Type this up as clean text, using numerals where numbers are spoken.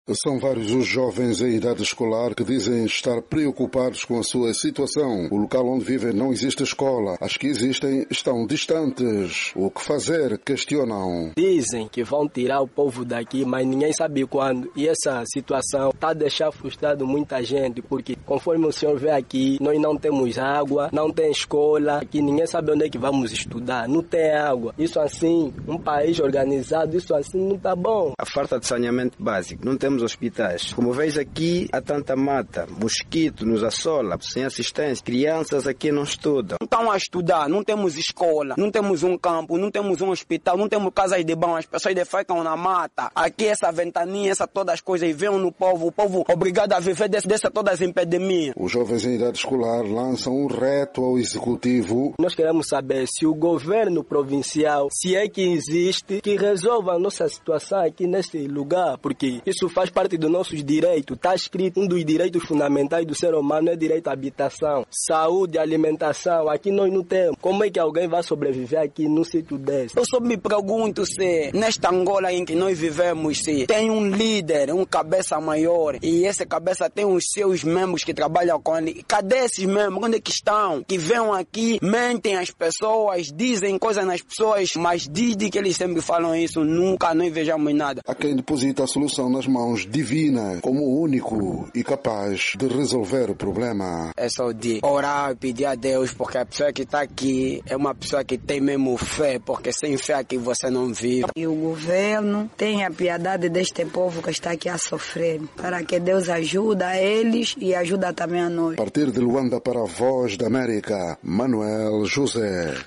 São vários os jovens em idade escolar que dizem estar preocupados com a sua situação. O local onde vivem não existe escola. As que existem estão distantes. O que fazer? Questionam. Dizem que vão tirar o povo daqui, mas ninguém sabe quando. E essa situação está a deixar frustrado muita gente, porque conforme o senhor vê aqui, nós não temos água, não tem escola, aqui ninguém sabe onde é que vamos estudar, não tem água. Isso assim, um país organizado, isso assim não está bom. A falta de saneamento básico, não temos hospitais. Como vejo aqui, há tanta mata, mosquito nos assola, sem assistência. Crianças aqui não estudam. Não estão a estudar, não temos escola, não temos um campo, não temos um hospital, não temos casas de banho, as pessoas defecam na mata. Aqui essa ventaninha, todas as coisas, e vêm no povo, o povo obrigado a viver dessa todas as epidemias. Os jovens em idade escolar lançam um reto ao executivo. Nós queremos saber se o governo provincial, se é que existe, que resolva a nossa situação aqui nesse lugar, porque isso faz parte dos nossos direitos. Está escrito, um dos direitos fundamentais do ser humano é direito à habitação, saúde, alimentação. Aqui nós não temos. Como é que alguém vai sobreviver aqui num sítio desse? Eu só me pergunto se nesta Angola em que nós vivemos, se tem um líder, um cabeça maior, e esse cabeça tem os seus membros que trabalham com ele. Cadê esses membros? Onde é que estão? Que vêm aqui, mentem as pessoas, dizem coisas nas pessoas, mas desde que eles sempre falam isso, nunca nós vejamos nada. Há quem deposita a solução nas mãos divinas como o único e capaz de resolver o problema. É só de orar e pedir a Deus, porque a pessoa que está aqui é uma pessoa que tem mesmo fé, porque sem fé aqui você não vive. E o governo tem a piedade deste povo que está aqui a sofrer, para que Deus ajude a eles e ajuda também a nós. A partir de Luanda para a Voz da América, Manuel José.